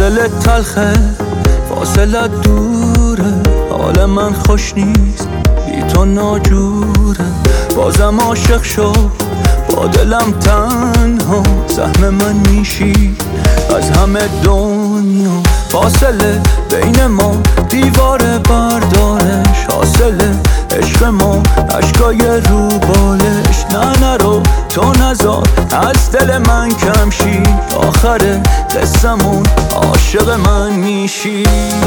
فاصله تلخه، فاصله دوره، حال من خوش نیست بی تو ناجوره. بازم عاشق شو با دلم تنها، سهم من میشی از همه دنیا. فاصله بین ما دیواره بردارش، حاصله عشق ما عشقای رو بالش. نه نرو تو نزار از دل من کم شی، آخر قصمون عاشق من میشی.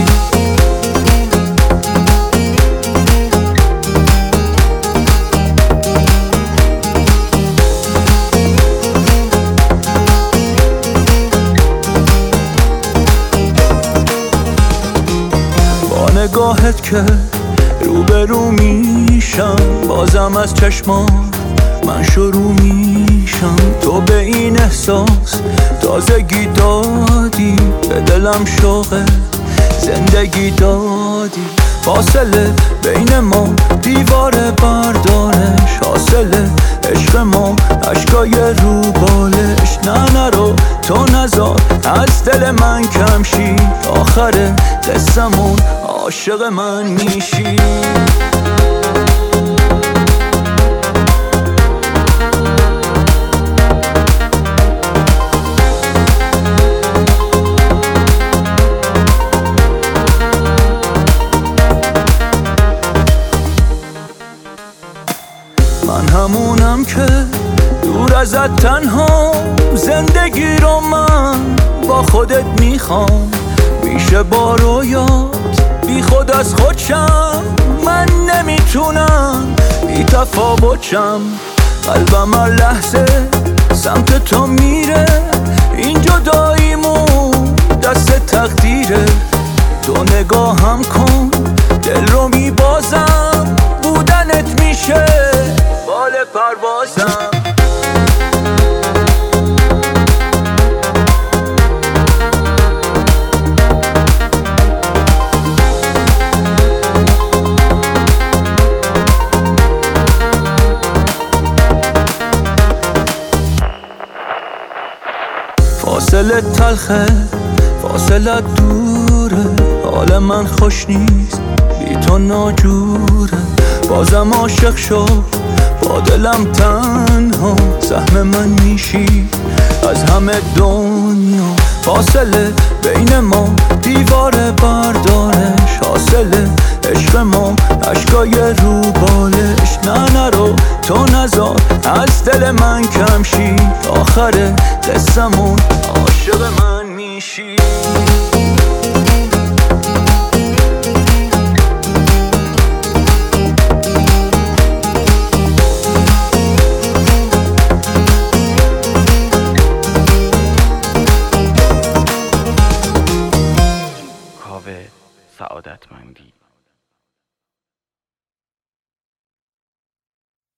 نگاهت که روبرو میشم، بازم از چشمات من شروع میشم. تو به این احساس تازگی دادی، به دلم شوق زندگی دادی. فاصله بین ما دیواره بردارش، حاصله عشق ما عشقای رو بالش. نه نرو تو نزار از دل من کم شی، آخر قصمون عاشق من میشی. من همونم که دور ازت تنها، زندگی رو من با خودت میخوام. میشه با رویات بی خود از خودشم، من نمیتونم بی تفاوتشم. قلبم هر لحظه سمت تو میره، این جداییمون دست تقدیره. تو نگاهم کن دل رو میبازم، بودنت میشه بال پروازم. فاصله تلخه، فاصله دوره، حال من خوش نیست بی تو ناجوره. بازم عاشق شو با دلم تنها، سهم من میشی از همه دنیا. فاصله بین ما دیواره بردارش، حاصله عشق ما عشقای رو بالش. نه نرو تو نزار از دل من کم شی، آخر قصمون عاشق من میشی. سعادتمندی.